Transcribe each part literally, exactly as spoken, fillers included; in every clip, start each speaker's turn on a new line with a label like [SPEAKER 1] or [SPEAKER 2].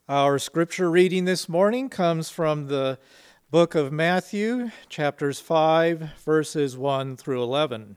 [SPEAKER 1] Our scripture reading this morning comes from the book of Matthew, chapters five, verses one through eleven.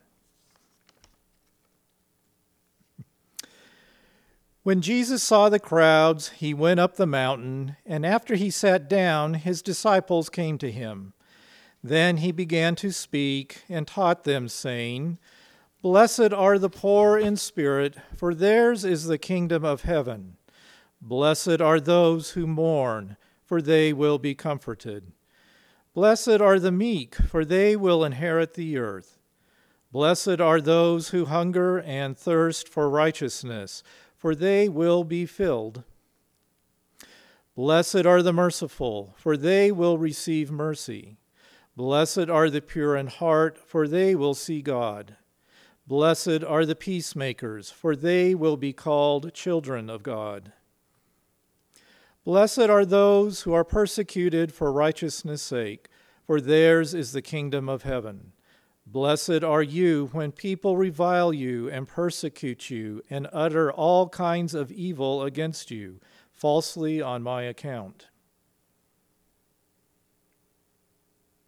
[SPEAKER 1] When Jesus saw the crowds, he went up the mountain, and after he sat down, his disciples came to him. Then he began to speak and taught them, saying, "Blessed are the poor in spirit, for theirs is the kingdom of heaven. Blessed are those who mourn, for they will be comforted. Blessed are the meek, for they will inherit the earth. Blessed are those who hunger and thirst for righteousness, for they will be filled. Blessed are the merciful, for they will receive mercy. Blessed are the pure in heart, for they will see God. Blessed are the peacemakers, for they will be called children of God. Blessed are those who are persecuted for righteousness' sake, for theirs is the kingdom of heaven. Blessed are you when people revile you and persecute you and utter all kinds of evil against you, falsely on my account."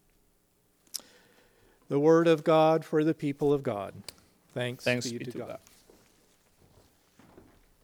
[SPEAKER 1] The word of God for the people of God. Thanks,
[SPEAKER 2] Thanks
[SPEAKER 1] be
[SPEAKER 2] be
[SPEAKER 1] to
[SPEAKER 2] to
[SPEAKER 1] God.
[SPEAKER 2] God.